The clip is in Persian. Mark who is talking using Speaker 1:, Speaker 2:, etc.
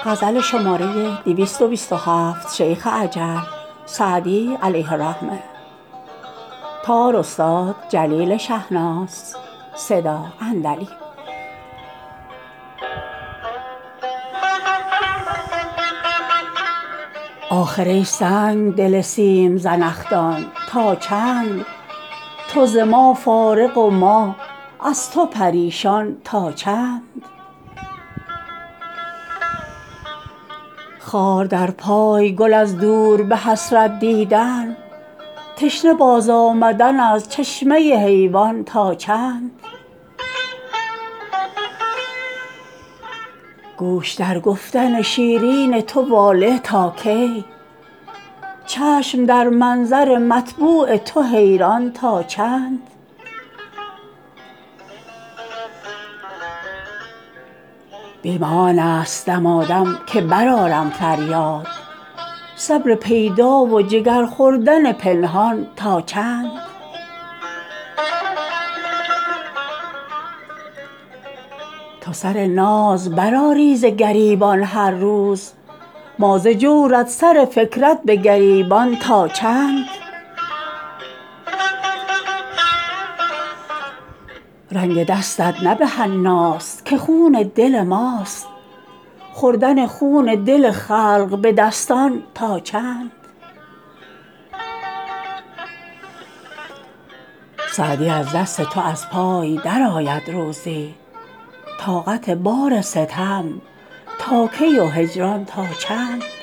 Speaker 1: غزل شماره 227 شیخ عجل سعدی علیه الرحمه تار استاد جلیل شهناز صدا اندلی. آخر ای سنگ دل سیم زنخدان تا چند تو ز ما فارغ و ما از تو پریشان تا چند. خار در پای گل از دور به حسرت دیدن تشنه باز آمدن از چشمه حیوان تا چند. گوش در گفتن شیرین تو واله تا کی چشم در منظر مطبوع تو حیران تا چند. بیم آن است دمادم که برآرم فریاد صبر پیدا و جگر خوردن پنهان تا چند. تو سر ناز برآری ز گریبان هر روز ما ز جورت سر فکرت به گریبان تا چند. رنگ دستت نه به حناست که خون دل ماست خوردن خون دل خلق به دستان تا چند. سعدی از دست تو از پای درآید روزی طاقت بار ستم تا کی و هجران تا چند.